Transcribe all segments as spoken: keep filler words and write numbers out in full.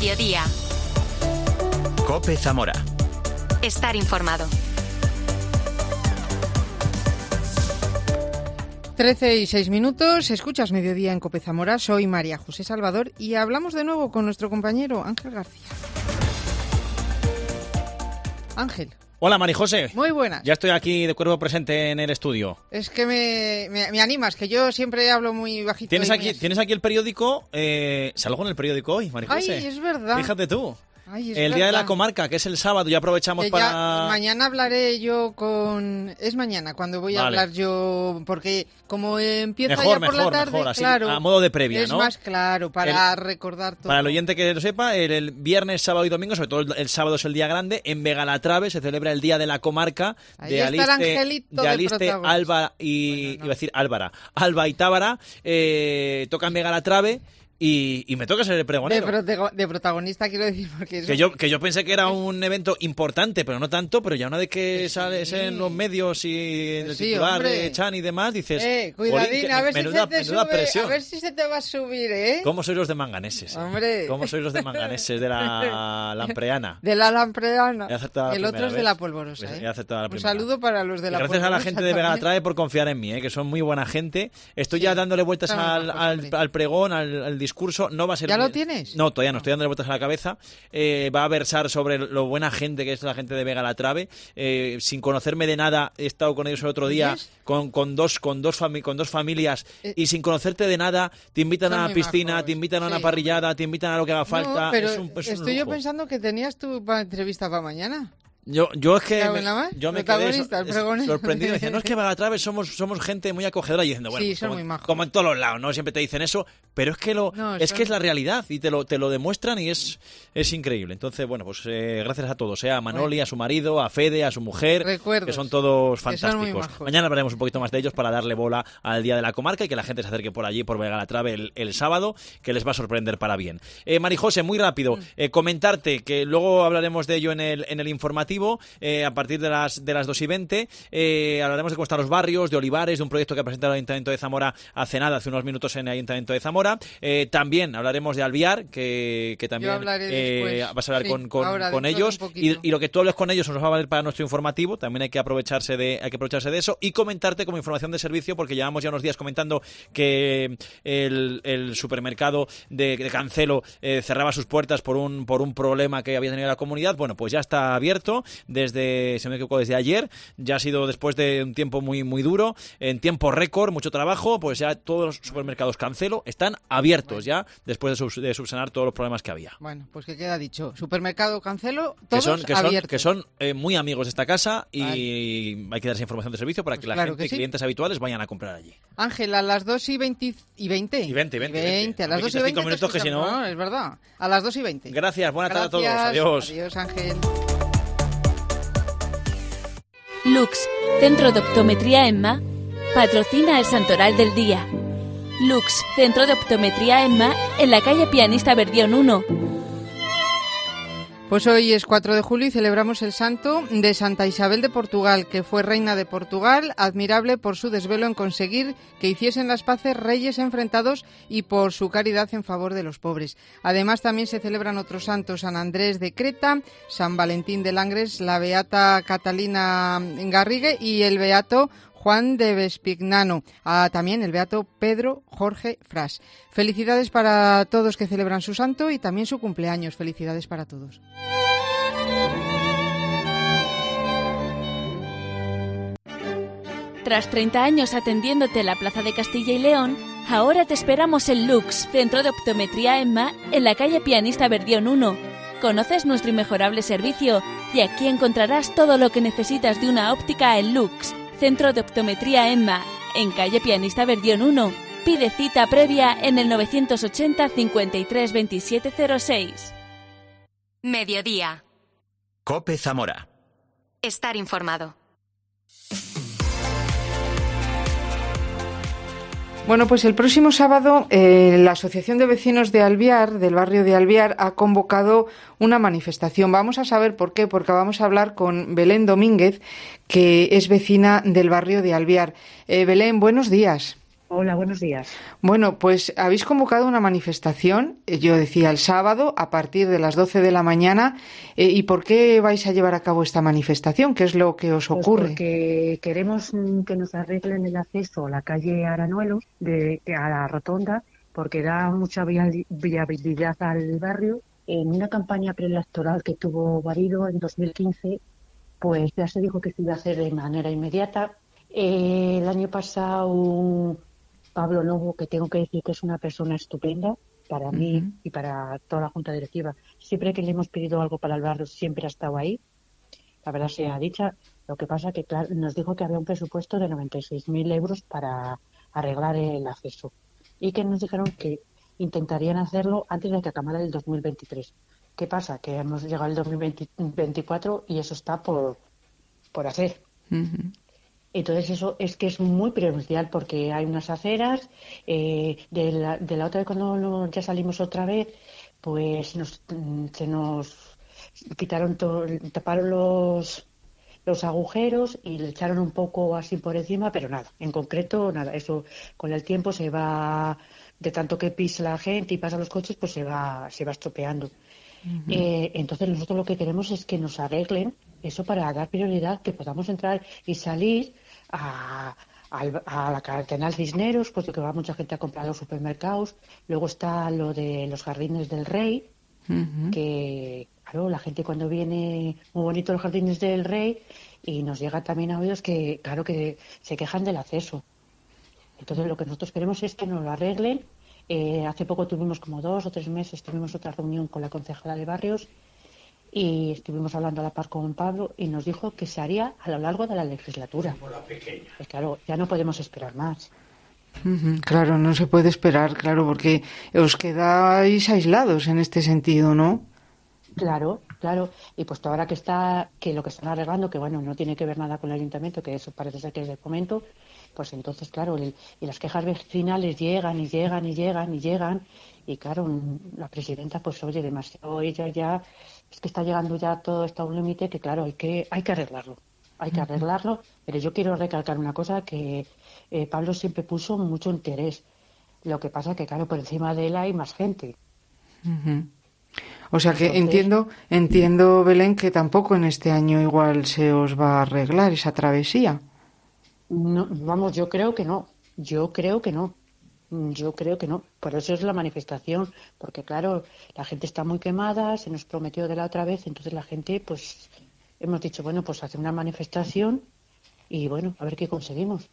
Mediodía. COPE Zamora. Estar informado. trece y seis minutos, escuchas Mediodía en COPE Zamora, soy María José Salvador y hablamos de nuevo con nuestro compañero Ángel García. Ángel. Hola, María José. Muy buenas. Ya estoy aquí de cuerpo presente en el estudio. Es que me, me, me animas, que yo siempre hablo muy bajito. ¿Tienes, aquí, muy ¿tienes aquí el periódico? Eh, ¿Salgo en el periódico hoy, María José? Ay, es verdad. Fíjate tú. Ay, es el verdad. Día de la Comarca, que es el sábado, ya aprovechamos Que para... ya mañana hablaré yo con... Es mañana cuando voy a Vale. hablar yo, porque como empieza Mejor, ya por mejor, la tarde, mejor, así, claro, a modo de previa, es ¿no? más claro, para El- recordar todo. Para el oyente que lo sepa, el, el viernes, sábado y domingo, sobre todo el, el sábado es el día grande, en Vegalatrave se celebra el Día de la Comarca Ahí de está el Aliste, angelito de de Aliste, protagonista. Alba y... Bueno, no. Iba a decir Álvara. Alba y Tábara, eh, tocan Vegalatrave y, y me toca ser el de, pregonero. protago- de protagonista quiero decir, porque eso... Que yo, que yo pensé que era un evento importante, pero no tanto, pero ya una vez que sales en los medios y en el Sí, titular hombre. de Chan y demás, dices... Eh, "Jolín, cuidadín, que- a ver menuda, si se te menuda sube, presión". a ver si se te va a subir, ¿eh? ¿Cómo sois los de manganeses? eh? Hombre. ¿Cómo sois los de manganeses de la lampreana? De la lampreana. He acertado la El otro primera es de vez. la polvorosa, Pues ¿eh? he acertado la Un primera. saludo para los de Y la gracias a la polvorosa gente de también. Vegalatrave por confiar en mí, ¿eh? Que son muy buena gente. Estoy Sí, ya dándole vueltas están al, majos, al, hombre. al pregón, al, al discurso. No va a ser ¿Ya muy- lo tienes? No, todavía no. Estoy dándole vueltas a la cabeza. Eh, va a versar sobre lo buena gente que es la gente de Vegalatrave. Eh, sin conocerme de nada, he estado con ellos el otro día ¿Oyes? con, con, dos, con, dos fami- con dos familias Eh, y sin conocerte de nada, te invitan son a la muy piscina, majos. te invitan a una Sí, parrillada, te invitan a lo que haga falta. No, pero es un, es un estoy yo lujo. pensando que tenías tu pa- entrevista para mañana. Yo, yo es que ¿Cago me, en la mar? yo me quedé Protagonista, el so- pregonero. sorprendido. Me decían, no, es que Vegalatrave somos, somos gente muy acogedora. Y diciendo, bueno, Sí, pues son como, muy majos. como en todos los lados, ¿no? Siempre te dicen eso, pero es que lo No, es son- que es la realidad y te lo, te lo demuestran y es, es increíble. Entonces, bueno, pues eh, gracias a todos, ¿eh? A Manoli, a su marido, a Fede, a su mujer, Recuerdos. que son todos Que son muy fantásticos. majos. Mañana hablaremos un poquito más de ellos para darle bola al Día de la Comarca y que la gente se acerque por allí, por Vegalatrave el, el sábado, que les va a sorprender para bien. Eh, Marijose, muy rápido, eh, comentarte que luego hablaremos de ello en el, en el informativo, eh, a partir de las, de las dos y veinte, eh, hablaremos de cómo están los barrios, de Olivares, de un proyecto que ha presentado el Ayuntamiento de Zamora hace nada, hace unos minutos en el Ayuntamiento de Zamora. Eh, también hablaremos de Alviar, que, que también hablaré eh, después. vas a hablar Sí, con, con, ahora, con dentro de ellos un y, poquito. y lo que tú hables con ellos nos va a valer para nuestro informativo. También hay que aprovecharse de, hay que aprovecharse de eso y comentarte como información de servicio, porque llevamos ya unos días comentando que el, el supermercado de, de Cancelo eh, cerraba sus puertas por un por un problema que había tenido la comunidad. Bueno, pues ya está abierto desde, si no me equivoco, desde ayer. Ya ha sido después de un tiempo muy muy duro, en tiempo récord, mucho trabajo, pues ya todos los supermercados Cancelo están abiertos ya después de, subs- de subsanar todos los problemas que había. Bueno, pues que queda dicho. Supermercado Cancelo, Que todos son, que son, abiertos. que son eh, muy amigos de esta casa y hay que darse información de servicio para Pues que la claro gente, que sí. clientes habituales, vayan a comprar allí. Ángel, a las dos y veinte y veinte. Y veinte, veinte, veinte. A las No me dos y quites veinte. cinco minutos, que si no- Es verdad. A las dos y veinte. Gracias, buena tarde a todos. Gracias. Adiós. Adiós, Ángel. Lux, Centro de Optometría Emma, patrocina el Santoral del Día. Lux, Centro de Optometría Emma, en la calle Pianista Verdión uno. Pues hoy es cuatro de julio y celebramos el santo de Santa Isabel de Portugal, que fue reina de Portugal, admirable por su desvelo en conseguir que hiciesen las paces reyes enfrentados y por su caridad en favor de los pobres. Además, también se celebran otros santos: San Andrés de Creta, San Valentín de Langres, la beata Catalina Garrigue y el beato Juan de Vespignano, ah, también el beato Pedro Jorge Fras. Felicidades para todos que celebran su santo y también su cumpleaños. Felicidades para todos. Tras treinta años atendiéndote en la Plaza de Castilla y León, ahora te esperamos en Lux, Centro de Optometría Emma, en la calle Pianista Verdión uno. Conoces nuestro inmejorable servicio y aquí encontrarás todo lo que necesitas de una óptica en Lux, Centro de Optometría Emma, en calle Pianista Verdión uno. Pide cita previa en el novecientos ochenta, cincuenta y tres, veintisiete cero seis. Mediodía. COPE Zamora. Estar informado. Bueno, pues el próximo sábado eh, la Asociación de Vecinos de Alviar, del barrio de Alviar, ha convocado una manifestación. Vamos a saber por qué, porque vamos a hablar con Belén Domínguez, que es vecina del barrio de Alviar. Eh, Belén, buenos días. Hola, buenos días. Bueno, pues habéis convocado una manifestación, eh, yo decía el sábado, a partir de las doce de la mañana. Eh, ¿Y por qué vais a llevar a cabo esta manifestación? ¿Qué es lo que os Pues ocurre? porque queremos mm, que nos arreglen el acceso a la calle Aranuelos, de, a la rotonda, porque da mucha viali- viabilidad al barrio. En una campaña preelectoral que tuvo Guarido en dos mil quince, pues ya se dijo que se iba a hacer de manera inmediata. Eh, el año pasado, Pablo Novo, que tengo que decir que es una persona estupenda para mí Ujú. y para toda la Junta Directiva. Siempre que le hemos pedido algo para el barrio, siempre ha estado ahí. La verdad sea dicha. Lo que pasa que, claro, nos dijo que había un presupuesto de noventa y seis mil euros para arreglar el acceso y que nos dijeron que intentarían hacerlo antes de que acabara el dos mil veintitrés. ¿Qué pasa? Que hemos llegado al dos mil veinticuatro y eso está por, por hacer. Ujú. Entonces eso es que es muy primordial porque hay unas aceras, eh, de la, de la otra vez cuando no- ya salimos otra vez, pues nos, mm, se nos quitaron, to- taparon los, los agujeros y le echaron un poco así por encima, pero nada, en concreto nada, eso con el tiempo se va, de tanto que pisa la gente y pasan los coches, pues se va, se va estropeando. Eh, entonces nosotros lo que queremos es que nos arreglen eso para dar prioridad, que podamos entrar y salir a, al- a la Cardenal Cisneros, puesto que va mucha gente a comprar a los supermercados. Luego está lo de los Jardines del Rey, Ujú. que claro, la gente cuando viene, muy bonito los Jardines del Rey, y nos llega también a oídos que claro que se quejan del acceso. Entonces lo que nosotros queremos es que nos lo arreglen. Eh, hace poco tuvimos como dos o tres meses, tuvimos otra reunión con la concejala de barrios y estuvimos hablando a la par con Pablo y nos dijo que se haría a lo largo de la legislatura. Pues claro, ya no podemos esperar más. Ujú. Claro, no se puede esperar, claro, porque os quedáis aislados en este sentido, ¿no? Claro, claro. Y pues ahora que está, que lo que están arreglando, que bueno, no tiene que ver nada con el ayuntamiento, que eso parece ser que es del fomento, pues entonces, claro, el- y las quejas vecinales llegan y llegan y llegan y llegan. Y claro, mm, la presidenta, pues oye, demasiado ella ya, es que está llegando ya todo esto a un límite que claro, hay que, hay que arreglarlo. Hay que arreglarlo, pero yo quiero recalcar una cosa que eh, Pablo siempre puso mucho interés. Lo que pasa que, claro, por encima de él hay más gente. Ujú. O sea que Entonces, entiendo, entiendo, Belén, que tampoco en este año igual se os va a arreglar esa travesía. no, vamos, yo creo que no. Yo creo que no. Mm, Yo creo que no. Por eso es la manifestación. Porque, claro, la gente está muy quemada, se nos prometió de la otra vez, entonces la gente, pues, hemos dicho, bueno, pues hacer una manifestación y, bueno, a ver qué conseguimos.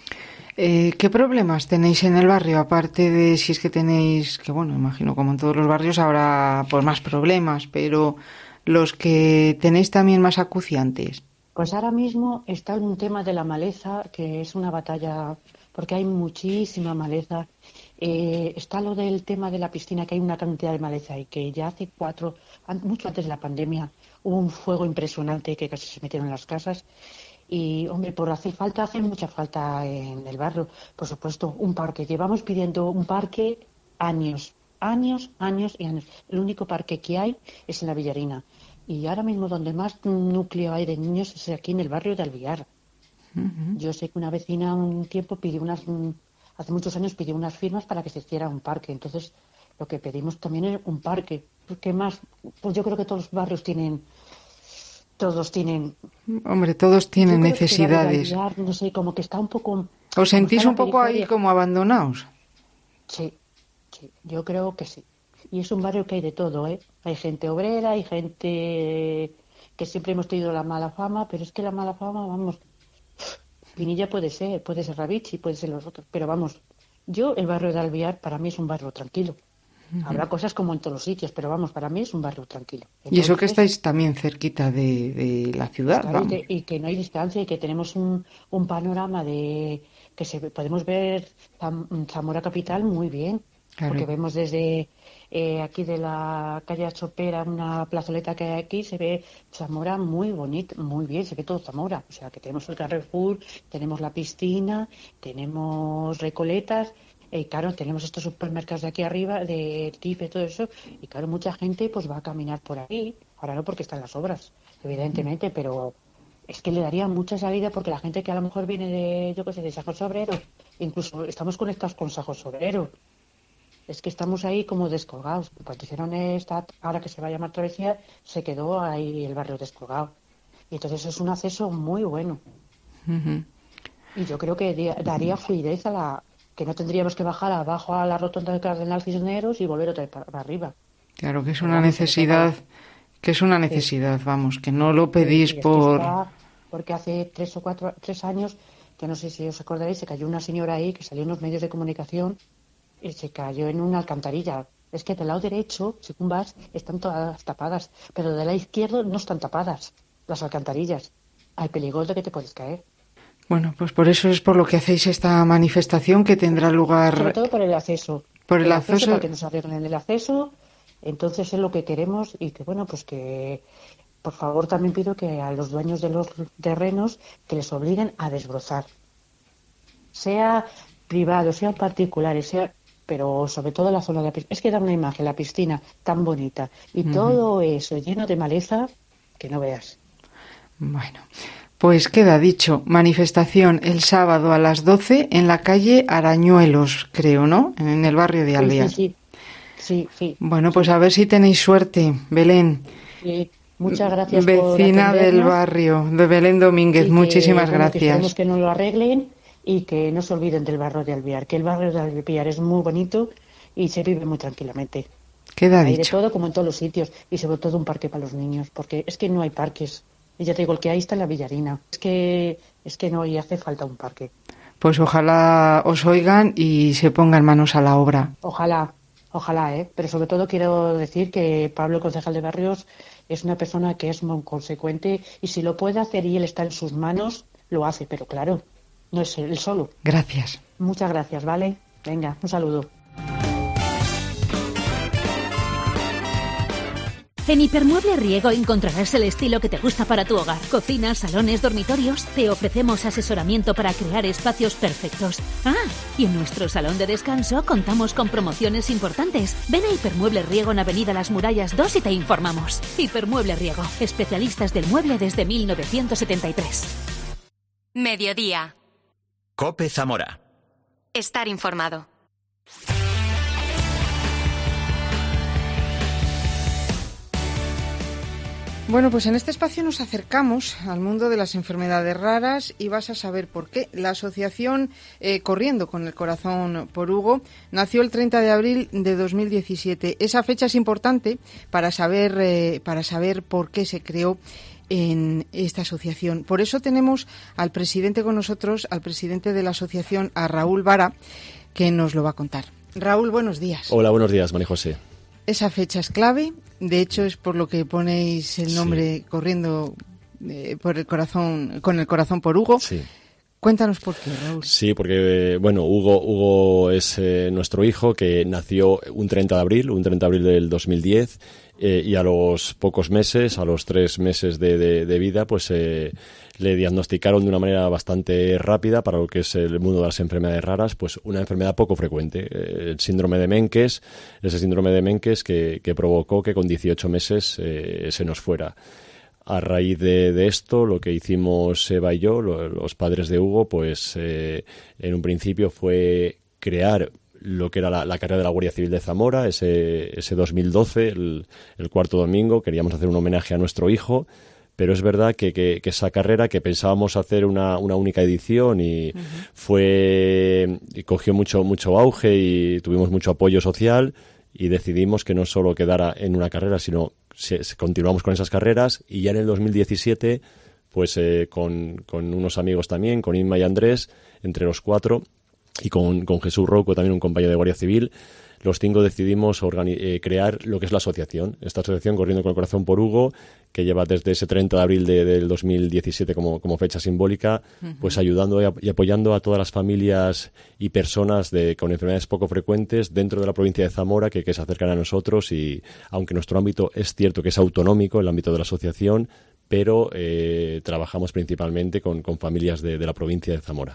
Eh, ¿qué problemas tenéis en el barrio? Aparte de si es que tenéis, que bueno, imagino como en todos los barrios habrá pues más problemas, pero los que tenéis también más acuciantes. Pues ahora mismo está un tema de la maleza, que es una batalla, porque hay muchísima maleza. Eh, está lo del tema de la piscina, que hay una cantidad de maleza y que ya hace cuatro, an- mucho antes de la pandemia, hubo un fuego impresionante que casi se metieron en las casas. Y, hombre, por hacer falta, hace mucha falta en el barrio. Por supuesto, un parque. Llevamos pidiendo un parque años, años, años y años. El único parque que hay es en la Villarina. Y ahora mismo donde más núcleo hay de niños es aquí en el barrio de Alviar. Ujú. Yo sé que una vecina un tiempo pidió unas, mm, hace muchos años pidió unas firmas para que se hiciera un parque. Entonces, lo que pedimos también es un parque. ¿Qué más? Pues yo creo que todos los barrios tienen, todos tienen. Hombre, todos Yo tienen creo que el barrio de necesidades. Alviar, no sé, como que está un poco, ¿Os como sentís está un la poco ahí periferia. como abandonados? Sí, sí, yo creo que sí. Y es un barrio que hay de todo, ¿eh? Hay gente obrera, hay gente que siempre hemos tenido la mala fama, pero es que la mala fama, vamos, Pinilla puede ser, puede ser Ravichi, puede ser los otros, pero vamos, yo el barrio de Alviar para mí es un barrio tranquilo. Habrá cosas como en todos los sitios, pero vamos, para mí es un barrio tranquilo. Y eso que Entonces, estáis también cerquita de, de la ciudad, claro, y vamos. que, y que no hay distancia y que tenemos un, un panorama de que se, podemos ver Zam- Zamora capital muy bien, Claro. porque vemos desde eh, aquí de la calle Chopera, una plazoleta que hay aquí, se ve Zamora muy bonito, muy bien, se ve todo Zamora. O sea, que tenemos el Carrefour, tenemos la piscina, tenemos Recoletas, y claro, tenemos estos supermercados de aquí arriba, de Tife, todo eso, y claro, mucha gente pues va a caminar por ahí. Ahora no porque están las obras, evidentemente, pero es que le daría mucha salida porque la gente que a lo mejor viene de, yo qué sé, de San José Obrero incluso estamos conectados con Sajo Sobrero. Es que estamos ahí como descolgados. Cuando hicieron esta, ahora que se va a llamar Travesía, se quedó ahí el barrio descolgado. Y entonces es un acceso muy bueno. Uh-huh. Y yo creo que daría fluidez a la... que no tendríamos que bajar abajo a la rotonda de Cardenal Cisneros y volver otra vez para, para arriba. Claro, que es una necesidad, que es una necesidad, sí. Vamos, que no lo pedís sí, sí, por... Está, porque hace tres o cuatro, tres años, que no sé si os acordaréis, se cayó una señora ahí que salió en los medios de comunicación y se cayó en una alcantarilla. Es que del lado derecho, según vas, están todas tapadas, pero del lado izquierdo no están tapadas las alcantarillas. Hay peligro de que te puedes caer. Bueno, pues por eso es por lo que hacéis esta manifestación que tendrá lugar... Sobre todo por el acceso. Por el, el acceso, acceso... Para que nos arreglen el acceso. Entonces es lo que queremos y que, bueno, pues que... Por favor, también pido que a los dueños de los terrenos que les obliguen a desbrozar. Sea privado, sean particulares, sea... pero sobre todo la zona de la piscina. Es que da una imagen, la piscina tan bonita. Y uh-huh. todo eso lleno de maleza que no veas. Bueno... Pues queda dicho, manifestación el sábado a las doce en la calle Arañuelos, creo, ¿no? En el barrio de Alvear. Sí, sí, sí. sí, sí bueno, pues a ver si tenéis suerte, Belén. Sí, muchas gracias Vecina por del barrio, de Belén Domínguez, que, muchísimas bueno, gracias. Que esperemos que nos lo arreglen y que no se olviden del barrio de Alvear, que el barrio de Alvear es muy bonito y se vive muy tranquilamente. Queda hay dicho. De todo, como en todos los sitios, y sobre todo un parque para los niños, porque es que no hay parques. Y ya te digo, el que hay está en la Villarina. Es que es que no y hace falta un parque. Pues ojalá os oigan y se pongan manos a la obra. Ojalá, ojalá, ¿eh? Pero sobre todo quiero decir que Pablo, el concejal de Barrios, es una persona que es muy consecuente y si lo puede hacer y él está en sus manos, lo hace. Pero claro, no es él solo. Gracias. Muchas gracias, ¿vale? Venga, un saludo. En Hipermueble Riego encontrarás el estilo que te gusta para tu hogar. Cocinas, salones, dormitorios. Te ofrecemos asesoramiento para crear espacios perfectos. Ah, y en nuestro salón de descanso contamos con promociones importantes. Ven a Hipermueble Riego en Avenida Las Murallas dos y te informamos. Hipermueble Riego, especialistas del mueble desde mil novecientos setenta y tres. Mediodía. COPE Zamora. Estar informado. Bueno, pues en este espacio nos acercamos al mundo de las enfermedades raras y vas a saber por qué. La asociación eh, Corriendo con el Corazón por Hugo nació el treinta de abril de dos mil diecisiete. Esa fecha es importante para saber, eh, para saber por qué se creó en esta asociación. Por eso tenemos al presidente con nosotros, al presidente de la asociación, a Raúl Vara, que nos lo va a contar. Raúl, buenos días. Hola, buenos días, María José. Esa fecha es clave, de hecho es por lo que ponéis el nombre sí. Corriendo eh, por el corazón, con el corazón por Hugo. Sí. Cuéntanos por qué, Raúl. Sí, porque, bueno, Hugo, Hugo es eh, nuestro hijo que nació un treinta de abril, un treinta de abril del dos mil diez, eh, y a los pocos meses, a los tres meses de, de, de vida, pues eh, le diagnosticaron de una manera bastante rápida para lo que es el mundo de las enfermedades raras, pues una enfermedad poco frecuente, eh, el síndrome de Menkes, ese síndrome de Menkes que, que provocó que con dieciocho meses eh, se nos fuera. A raíz de, de esto, lo que hicimos Eva y yo, lo, los padres de Hugo, pues eh, en un principio fue crear lo que era la, la carrera de la Guardia Civil de Zamora, ese, ese dos mil doce, el, el cuarto domingo. Queríamos hacer un homenaje a nuestro hijo, pero es verdad que, que, que esa carrera, que pensábamos hacer una, una única edición y uh-huh. fue y cogió mucho, mucho auge y tuvimos mucho apoyo social, y decidimos que no solo quedara en una carrera, sino se, se, continuamos con esas carreras. Y ya en el dos mil diecisiete, pues eh, con, con unos amigos también, con Inma y Andrés, entre los cuatro, y con, con Jesús Rouco, también un compañero de Guardia Civil, los cinco decidimos organi- eh, crear lo que es la asociación. Esta asociación Corriendo con el Corazón por Hugo, que lleva desde ese treinta de abril de, del dos mil diecisiete como, como fecha simbólica, uh-huh. pues ayudando y, ap- y apoyando a todas las familias y personas de, con enfermedades poco frecuentes dentro de la provincia de Zamora que, que se acercan a nosotros. Y aunque nuestro ámbito es cierto que es autonómico, el ámbito de la asociación, pero eh, trabajamos principalmente con, con familias de, de la provincia de Zamora.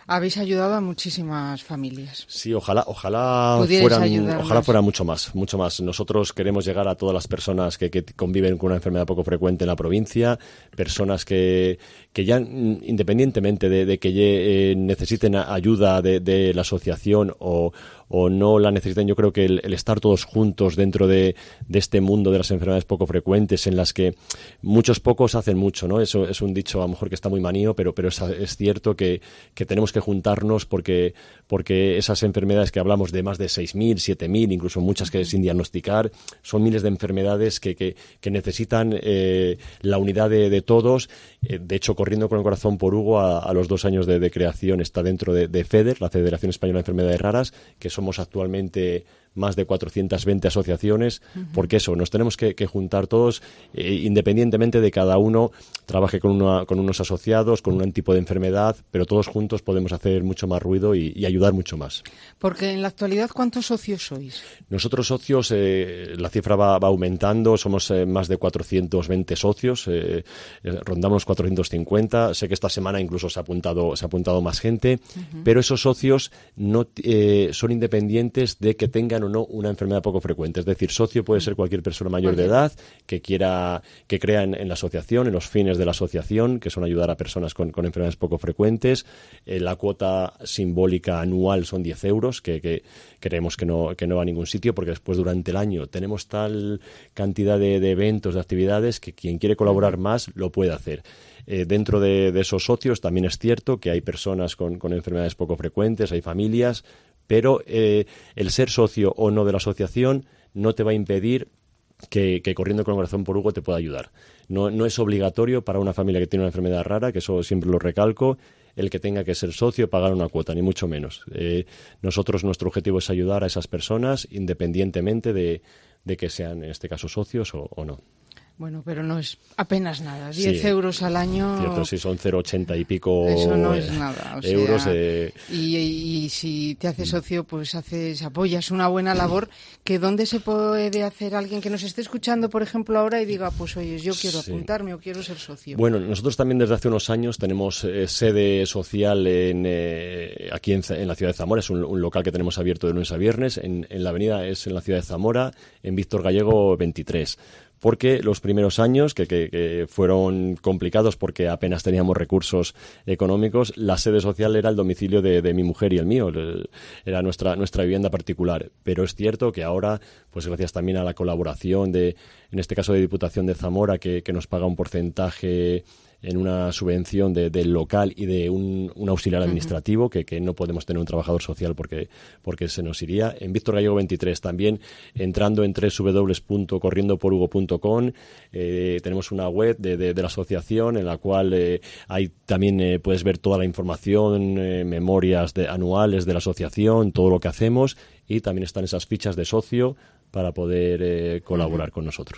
Habéis ayudado a muchísimas familias. Sí, ojalá, ojalá Pudierais fueran, ojalá fuera mucho más, mucho más. Nosotros queremos llegar a todas las personas que, que conviven con una enfermedad poco frecuente en la provincia, personas que, que ya independientemente de, de que eh, necesiten ayuda de, de la asociación o, o no la necesiten, yo creo que el, el estar todos juntos dentro de, de este mundo de las enfermedades poco frecuentes, en las que muchos pocos hacen mucho, ¿no? Eso es un dicho a lo mejor que está muy manío, pero, pero es, es cierto que, que tenemos que juntarnos porque, porque esas enfermedades que hablamos de más de seis mil, siete mil, incluso muchas que sin diagnosticar, son miles de enfermedades que, que, que necesitan eh, la unidad de, de todos. Eh, de hecho, Corriendo con el Corazón por Hugo, a, a los dos años de, de creación, está dentro de, de FEDER, la Federación Española de Enfermedades Raras, que somos actualmente más de cuatrocientas veinte asociaciones, uh-huh. porque eso, nos tenemos que, que juntar todos, eh, independientemente de cada uno trabaje con, una, con unos asociados, con un tipo de enfermedad, pero todos juntos podemos hacer mucho más ruido y, y ayudar mucho más. Porque en la actualidad, ¿cuántos socios sois? Nosotros socios, eh, la cifra va, va aumentando, somos eh, más de cuatrocientos veinte socios, eh, eh, rondamos cuatrocientos cincuenta, sé que esta semana incluso se ha apuntado, se ha apuntado más gente, uh-huh. pero esos socios no eh, son independientes de que tengan o no una enfermedad poco frecuente. Es decir, socio puede ser cualquier persona mayor de edad que quiera, que crea en, en la asociación, en los fines de la asociación, que son ayudar a personas con, con enfermedades poco frecuentes. Eh, la cuota simbólica anual son diez euros, que, que creemos que no, que no va a ningún sitio, porque después durante el año tenemos tal cantidad de, de eventos, de actividades, que quien quiere colaborar más lo puede hacer. Eh, dentro de, de esos socios también es cierto que hay personas con, con enfermedades poco frecuentes, hay familias, pero eh, el ser socio o no de la asociación no te va a impedir que, que Corriendo con el Corazón por Hugo te pueda ayudar. No, no es obligatorio para una familia que tiene una enfermedad rara, que eso siempre lo recalco, el que tenga que ser socio, pagar una cuota, ni mucho menos. Eh, nosotros, nuestro objetivo es ayudar a esas personas independientemente de, de que sean, en este caso, socios o, o no. Bueno, pero no es apenas nada. diez sí, euros al año. Cierto, sí, son cero coma ochenta y pico eso no es nada. O euros. Sea, eh, y, y si te haces socio, pues haces, apoyas una buena labor. Que ¿dónde se puede hacer alguien que nos esté escuchando, por ejemplo, ahora y diga, pues oye, yo quiero sí. apuntarme o quiero ser socio? Bueno, nosotros también desde hace unos años tenemos eh, sede social en, eh, aquí en, en la ciudad de Zamora. Es un, un local que tenemos abierto de lunes a viernes. En, en la avenida es en la ciudad de Zamora, en Víctor Gallego veintitrés. Porque los primeros años, que, que, que fueron complicados porque apenas teníamos recursos económicos, la sede social era el domicilio de, de mi mujer y el mío, era nuestra, nuestra vivienda particular. Pero es cierto que ahora, pues gracias también a la colaboración de, en este caso de Diputación de Zamora, que, que nos paga un porcentaje en una subvención de, del local y de un, un auxiliar administrativo, uh-huh. que, que no podemos tener un trabajador social porque, porque se nos iría. En Víctor Gallego veintitrés también, entrando en doble u doble u doble u punto corriendo por hugo punto com, eh, tenemos una web de, de, de la asociación en la cual eh, hay también eh, puedes ver toda la información, eh, memorias de, anuales de la asociación, todo lo que hacemos, y también están esas fichas de socio para poder eh, colaborar uh-huh. con nosotros.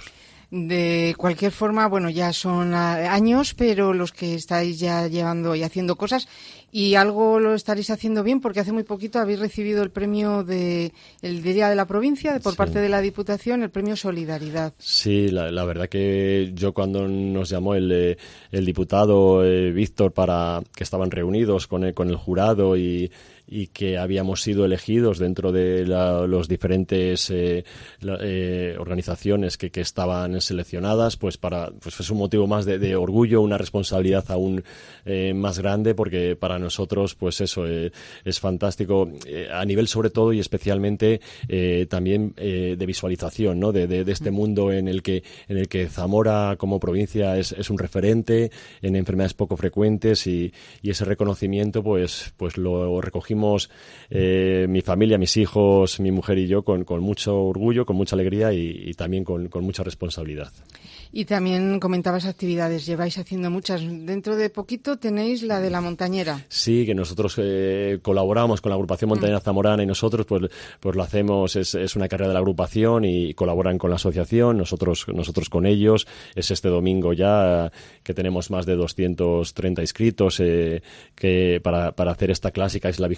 De cualquier forma, bueno, ya son años, pero los que estáis ya llevando y haciendo cosas, y algo lo estaréis haciendo bien, porque hace muy poquito habéis recibido el premio de el Día de la Provincia por sí. parte de la Diputación, el premio Solidaridad. Sí, la, la verdad que yo cuando nos llamó el, el diputado eh, Víctor, para que estaban reunidos con el, con el jurado y y que habíamos sido elegidos dentro de la, los diferentes eh, la, eh, organizaciones que, que estaban seleccionadas, pues para pues es un motivo más de, de orgullo, una responsabilidad aún eh, más grande, porque para nosotros pues eso eh, es fantástico eh, a nivel sobre todo y especialmente eh, también eh, de visualización, ¿no? de, de, de este mundo en el que en el que Zamora como provincia es, es un referente en enfermedades poco frecuentes, y, y ese reconocimiento pues pues lo recogimos Eh, mi familia, mis hijos, mi mujer y yo con, con mucho orgullo, con mucha alegría y, y también con, con mucha responsabilidad. Y también comentabas actividades, lleváis haciendo muchas. Dentro de poquito tenéis la de la montañera. Sí, que nosotros eh, colaboramos con la agrupación Montañera Zamorana, y nosotros pues pues lo hacemos, es, es una carrera de la agrupación y colaboran con la asociación, nosotros nosotros con ellos. Es este domingo ya que tenemos más de doscientos treinta inscritos eh, que para, para hacer esta clásica, es la vigésima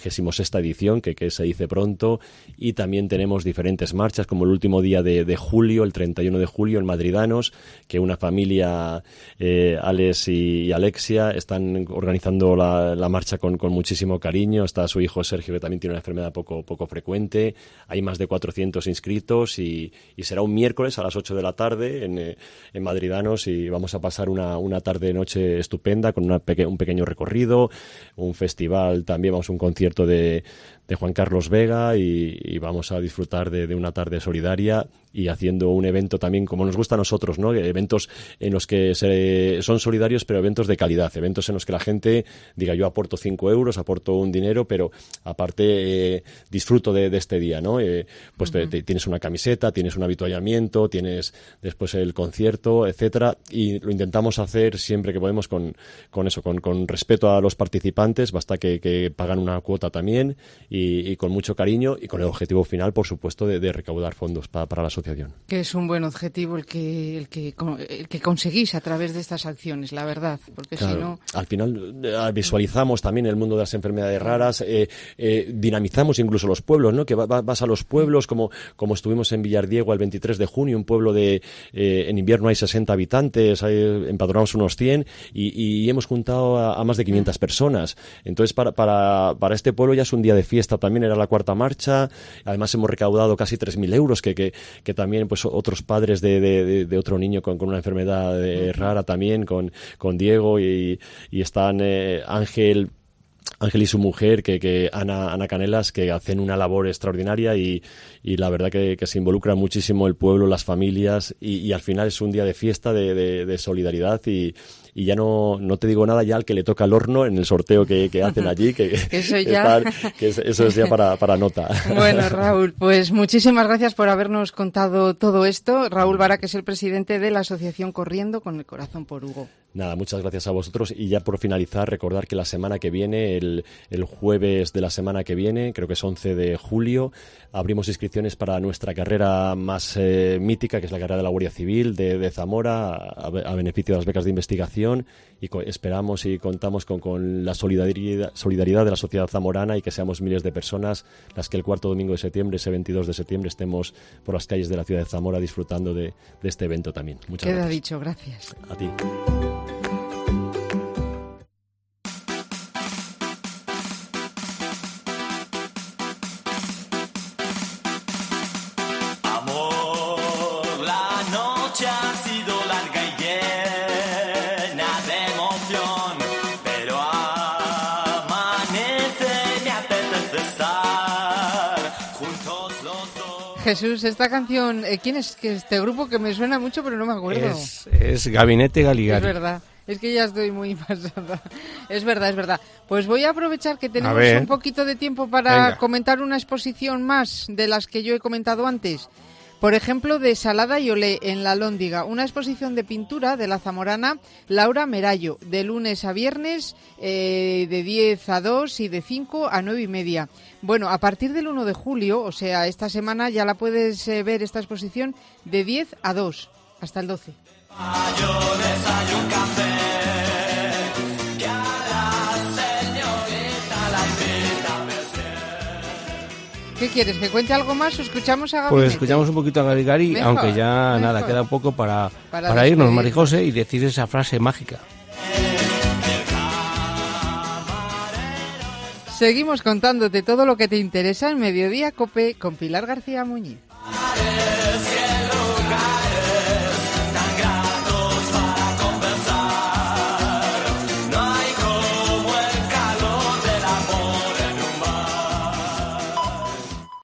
vigésimo sexta edición, que, que se dice pronto, y también tenemos diferentes marchas, como el último día de, de julio, el treinta y uno de julio, en Madridanos, que una familia, eh, Alex y, y Alexia, están organizando la, la marcha con, con muchísimo cariño. Está su hijo Sergio, que también tiene una enfermedad poco, poco frecuente. Hay más de cuatrocientos inscritos y, y será un miércoles a las ocho de la tarde en, eh, en Madridanos, y vamos a pasar una, una tarde-noche estupenda con una peque- un pequeño recorrido, un festival también, vamos a un concierto de, de Juan Carlos Vega y, y vamos a disfrutar de, de una tarde solidaria y haciendo un evento también como nos gusta a nosotros, ¿no? Eventos en los que se, son solidarios, pero eventos de calidad, eventos en los que la gente diga, yo aporto cinco euros, aporto un dinero, pero aparte eh, disfruto de, de este día, ¿no? Eh, pues uh-huh. te, te, tienes una camiseta, tienes un avituallamiento, tienes después el concierto, etcétera, y lo intentamos hacer siempre que podemos con, con eso, con, con respeto a los participantes, basta que, que pagan una cuota también y, y con mucho cariño y con el objetivo final, por supuesto, de, de recaudar fondos pa, para la asociación. Que es un buen objetivo el que, el que el que conseguís a través de estas acciones, la verdad, porque claro, si no... Al final eh, visualizamos también el mundo de las enfermedades raras, eh, eh, dinamizamos incluso los pueblos, ¿no? Que va, vas a los pueblos, como, como estuvimos en Villardiego el veintitrés de junio, un pueblo de... Eh, en invierno hay sesenta habitantes, hay, empadronamos unos cien y, y hemos juntado a, a más de quinientas personas. Entonces, para, para, para este pueblo ya es un día de fiesta, también era la cuarta marcha, además hemos recaudado casi tres mil euros, que, que, que también pues otros padres de, de, de otro niño con, con una enfermedad eh, rara también, con, con Diego, y, y están eh, Ángel... Ángel y su mujer, que, que Ana, Ana Canelas, que hacen una labor extraordinaria y, y la verdad que, que se involucra muchísimo el pueblo, las familias y, y al final es un día de fiesta, de, de, de solidaridad y, y ya no, no te digo nada ya al que le toca el horno en el sorteo que, que hacen allí, que, eso, ya... están, que eso es ya para, para nota. Bueno, Raúl, pues muchísimas gracias por habernos contado todo esto. Raúl Vara, que es el presidente de la asociación Corriendo con el Corazón por Hugo. Nada, muchas gracias a vosotros y ya por finalizar recordar que la semana que viene, el, el jueves de la semana que viene, creo que es once de julio, abrimos inscripciones para nuestra carrera más eh, mítica, que es la carrera de la Guardia Civil de, de Zamora, a, a beneficio de las becas de investigación, y co- esperamos y contamos con, con la solidaridad, solidaridad de la sociedad zamorana y que seamos miles de personas las que el cuarto domingo de septiembre, ese veintidós de septiembre, estemos por las calles de la ciudad de Zamora disfrutando de, de este evento también. Muchas Queda gracias. dicho, gracias. A ti. Jesús, esta canción, eh, ¿quién es que este grupo que me suena mucho pero no me acuerdo? Es, es Gabinete Galigari. Es verdad, es que ya estoy muy pasada. Es verdad, es verdad. Pues voy a aprovechar que tenemos un poquito de tiempo para Venga. comentar una exposición más de las que yo he comentado antes. Por ejemplo, de Salada y Olé, en La Lóndiga, una exposición de pintura de la zamorana Laura Merallo, de lunes a viernes, eh, de diez a dos y de cinco a nueve y media. Bueno, a partir del uno de julio, o sea, esta semana ya la puedes eh, ver esta exposición de diez a dos, hasta el doce. ¿Qué quieres? ¿Que cuente algo más o escuchamos a Gabinete? Pues escuchamos un poquito a Galigari, mejor, aunque ya mejor. nada, queda poco para, para, para irnos, Marijose, y decir esa frase mágica. Seguimos contándote todo lo que te interesa en Mediodía COPE con Pilar García Muñiz.